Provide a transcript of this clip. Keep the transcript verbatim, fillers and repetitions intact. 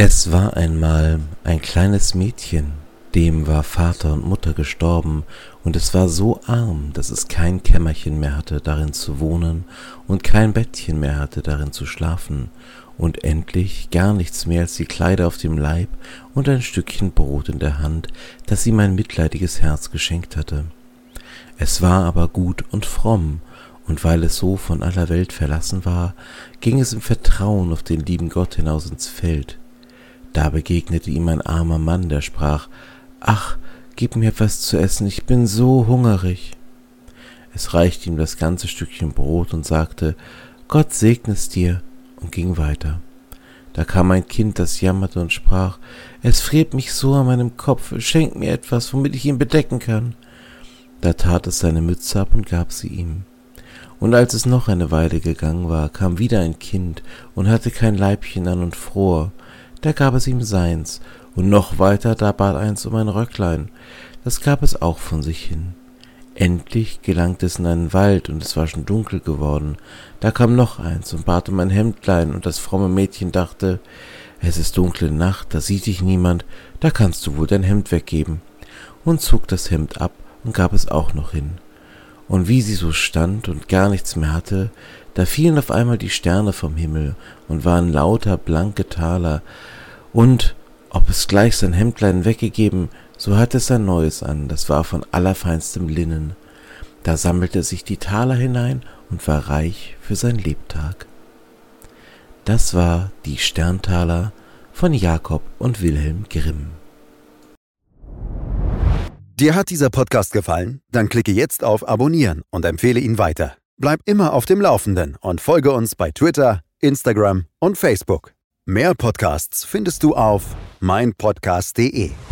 Es war einmal ein kleines Mädchen, dem war Vater und Mutter gestorben, und es war so arm, dass es kein Kämmerchen mehr hatte, darin zu wohnen, und kein Bettchen mehr hatte, darin zu schlafen, und endlich gar nichts mehr als die Kleider auf dem Leib und ein Stückchen Brot in der Hand, das ihm ein mitleidiges Herz geschenkt hatte. Es war aber gut und fromm, und weil es so von aller Welt verlassen war, ging es im Vertrauen auf den lieben Gott hinaus ins Feld. Da begegnete ihm ein armer Mann, der sprach: »Ach, gib mir etwas zu essen, ich bin so hungrig.« Es reichte ihm das ganze Stückchen Brot und sagte: »Gott segne es dir«, und ging weiter. Da kam ein Kind, das jammerte und sprach: »Es friert mich so an meinem Kopf, schenk mir etwas, womit ich ihn bedecken kann.« Da tat es seine Mütze ab und gab sie ihm. Und als es noch eine Weile gegangen war, kam wieder ein Kind und hatte kein Leibchen an und fror. Da gab es ihm seins, und noch weiter, da bat eins um ein Röcklein. Das gab es auch von sich hin. Endlich gelangte es in einen Wald, und es war schon dunkel geworden. Da kam noch eins und bat um ein Hemdlein, und das fromme Mädchen dachte: »Es ist dunkle Nacht, da sieht dich niemand, da kannst du wohl dein Hemd weggeben«, und zog das Hemd ab und gab es auch noch hin. Und wie sie so stand und gar nichts mehr hatte, da fielen auf einmal die Sterne vom Himmel und waren lauter blanke Taler, und ob es gleich sein Hemdlein weggegeben, so hatte es ein neues an, das war von allerfeinstem Linnen. Da sammelte es sich die Taler hinein und war reich für sein Lebtag. Das war die Sterntaler von Jakob und Wilhelm Grimm. Dir hat dieser Podcast gefallen? Dann klicke jetzt auf Abonnieren und empfehle ihn weiter. Bleib immer auf dem Laufenden und folge uns bei Twitter, Instagram und Facebook. Mehr Podcasts findest du auf mein podcast punkt de.